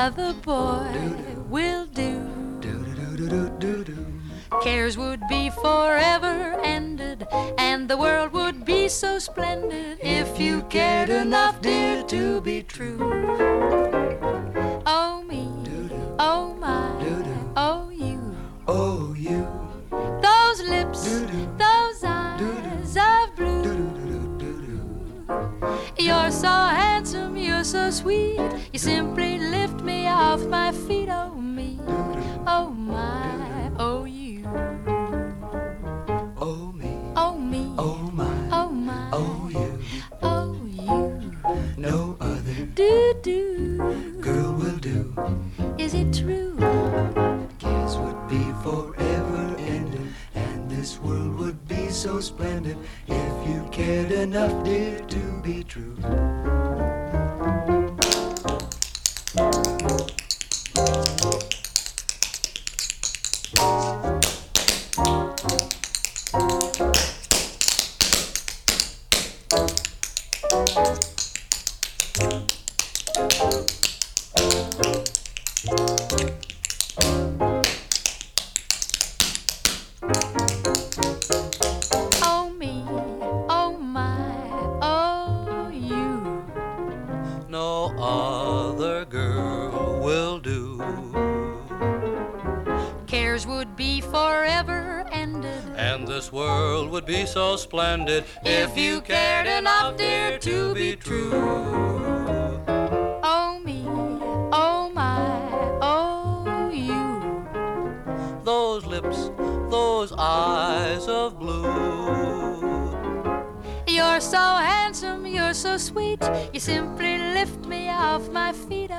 other boy will do. Cares would be forever ended, and the world would be so splendid if you cared enough, dear, to be true. Oh me, oh my, oh you, oh you. Those lips, those eyes of blue. You're so handsome, you're so sweet, you simply lift me off my feet. Oh me, oh my, oh you. Oh me, oh me, oh my, oh my, oh you. oh you. No other Do girl will do. Is it true? Cares would be forever ended, and this world would be so splendid if you cared enough, dear, to be true. Oh me, oh my, oh you. No other girl will do. Cares would be forever ended, And this world would be so splendid if you cared enough, dear, to be true. oh me, oh my, oh you. Those lips, those eyes of blue. You're so handsome, you're so sweet, you simply lift me off my feet.